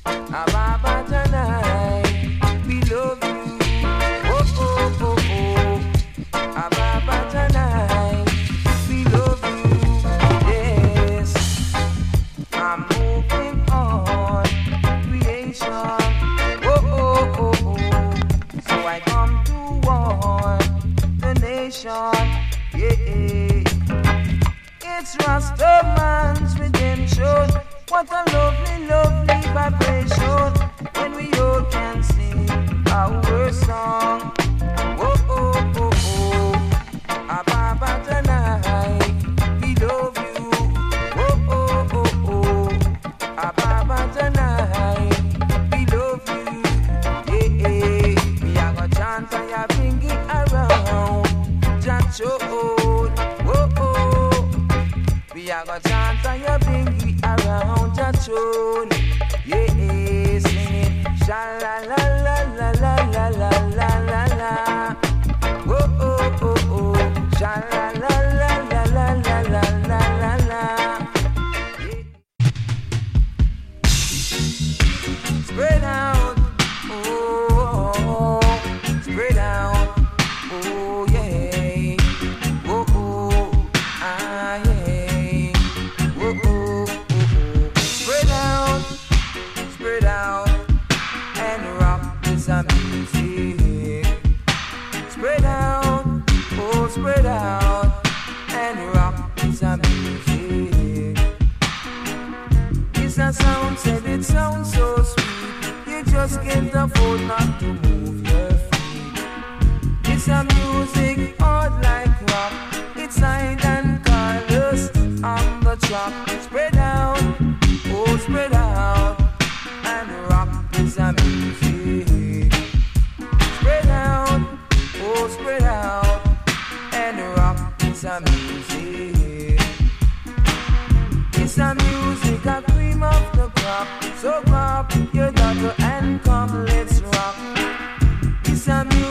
Ababa tonight, we love you. Oh, oh, oh, oh. Ababa tonight, we love you. Yes, I'm moving on, creation. Oh, oh, oh, oh. So I come to warn the nation. Yeah, it's Rastaman's redemption. What a lovely, lovely vibration when we all can sing our song. Oh, oh, oh, oh. Ababa tonight, we love you. Oh, oh, oh, oh. Ababa tonight, we love you. Yeah, yeah. We are gonna chant and ya bring it around. Chant your own. Oh, oh. We are gonna chant and ya bring it around your tune. Yeah, sing it. Sha la la la la la la la la la la. Oh, oh, oh, oh. Sha la la la la la la la la la la. Spread out. Oh, oh, oh. Spread out. Oh, yeah. Oh, oh. Ah, yeah. Oh, oh. Spread out and rock this music. Spread out, oh spread out and rock this music. It's a sound, said it sounds so sweet. You just can't afford not to move your feet. It's a music hard like rock. It's hide and colors on the track. Spread out, oh spread out and rock this music. Spread out, oh spread out and rock this music. It's a music, a cream of the crop. So pop your daughter and come, let's rock. It's a music.